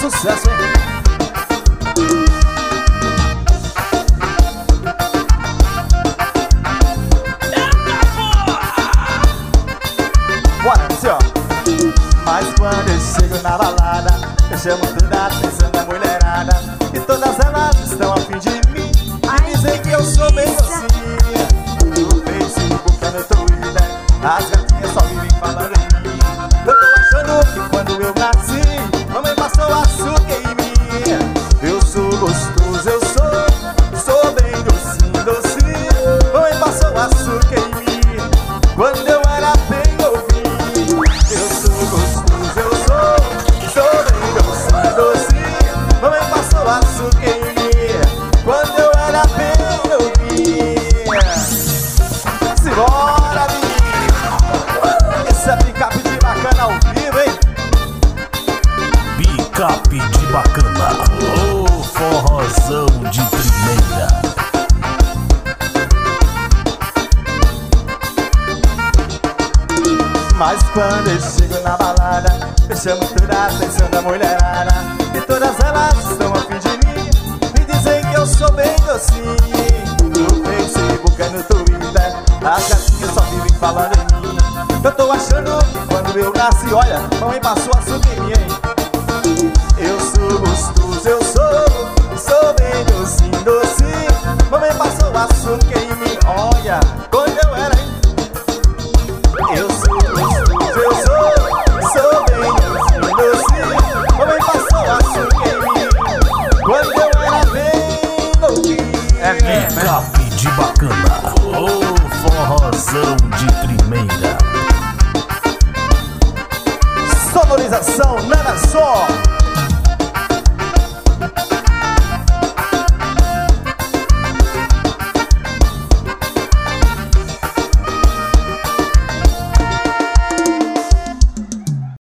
sucesso, hein? Bora, assim, ó. Mas quando eu chego na balada, eu chamo toda a atenção da mulherada, e todas elas estão a fim de mim e dizem que eu sou bem docinha. No Facebook, no Twitter, as gatinhas só vivem falando em mim. Eu tô achando que quando eu nasci, mamãe passou açúcar em mim. Eu sou gostoso, eu sou bem docinho, docinho. Mamãe passou açúcar em mim quando eu era bem novinho. Eu sou gostoso, eu sou bem docinho, docinho. Mamãe passou açúcar em mim quando eu era bem novinho. Simbora, menino. Esse é picape de bacana ao vivo, hein? Picape de bacana, ô forrozão de primeira. Mas quando eu chego na balada, eu chamo toda a atenção da mulherada, e todas elas estão a fim de mim e dizem que eu sou bem docinho. No Facebook e no Twitter, as gatinhas só vivem falando em mim. Eu tô achando que quando eu nasci, olha, mamãe passou açúcar em mim, hein? Eu sou gostoso, eu sou bem docinho, docinho. Mamãe passou açúcar em mim, olha, quando eu era, hein? Eu sou gostoso, eu sou bem docinho, docinho. Mamãe passou açúcar em mim quando eu era bem novinho. Picape de bacana, ô forrozão de primeira. Sonorização, nada só.